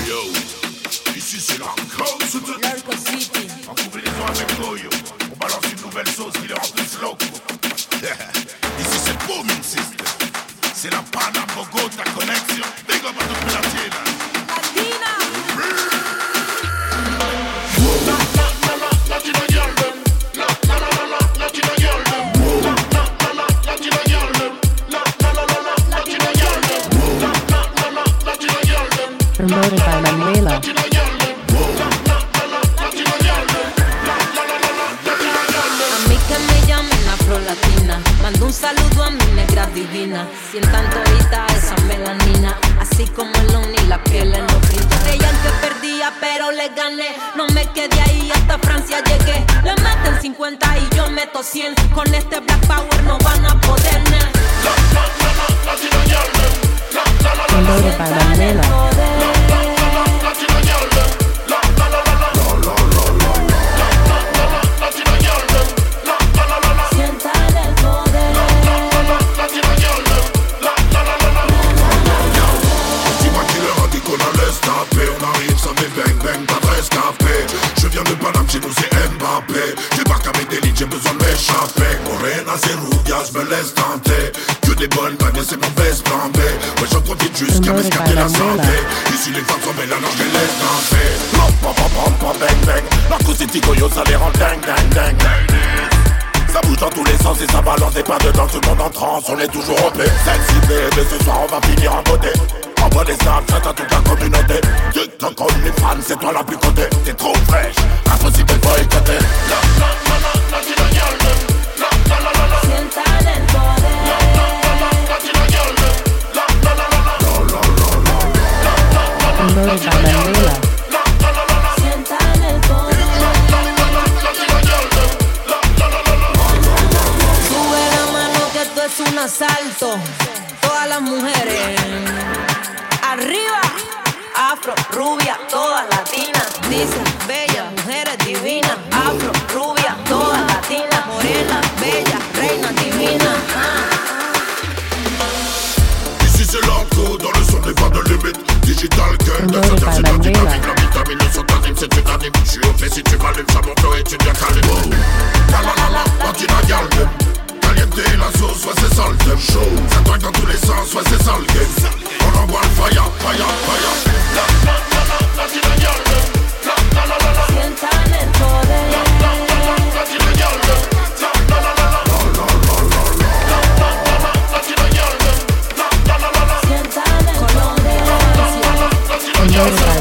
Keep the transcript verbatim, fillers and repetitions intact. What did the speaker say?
Yo, ici c'est la cause de en combinaison avec Goyo. On balance une nouvelle sauce qui les rend plus locaux. Ici c'est Booming System. C'est la Pana Bogota Connection. Big up à toute la tienne. Promoted by Manuela. A mí que me llamen afro-latina, mando un saludo a mi negra divina. Sientan todita esa melanina, así como el Lonely, la piel en los brillos. Creían que perdía, pero le gané. No me quedé ahí, hasta Francia llegué. Le meten cincuenta y yo meto cien. Con este Black Power no van a poder. Promoted by Manuela. Chez nous c'est Mbappé. J'débarque avec des lignes, j'ai besoin de m'échapper. Morena, c'est Rudia, je me laisse tenter. Que des bonnes bagues, c'est mauvaise plan B. Ouais, j'en profite jusqu'à m'escaper la santé. Ici les femmes sont belles, alors je les laisse danser. Pom pom pom pom pom bang bang. Marco City Goyo, ça les rend ding ding ding. Ça bouge dans tous les sens et ça balance des pas dedans, tout le monde en transe, on est toujours au paix. Sexy baby, ce soir on va finir en beauté. Envoie des snapchats à toute la communauté. TikTok comme les fans, c'est toi la plus cotée. T'es trop fraîche, impossible de boycotter. La la la la, latina girl. La la la la la, sientan el poder. La la la la, latina girl. La la la la la, la la la la, la la la la, Promoted by Manuela. La la la la la, sientan el poder. La la la la, latina girl. La la la la la. Sube la mano que esto es un asalto. Todas las mujeres arriba, afro, rubia, todas latinas. Dicen bella, mujeres divinas. Afro, rubia, todas latinas. Morena, bella, reina divina. Ici c'est l'enco, dans le son des voix de limite. Digital girl, de Promoted by c'est la dynamique. Manuela. La vitamine, le son t'anime, c'est unanime. J'suis au fait, si tu m'allumes, ça monte et tu deviens calme. La la la la, latina girl. Caliente, la sauce, ouais c'est ça le thème show. Ça toque dans tous les sens, ouais c'est ça le game. On envoie le fire, fire, fire. La la la la, latina girl. La la la la la, Sientan el poder. la la la la, latina girl. La la la la la, la la la la, la la la la, latina girl. La la la la la, Sientan el poder. latina girl. Promoted by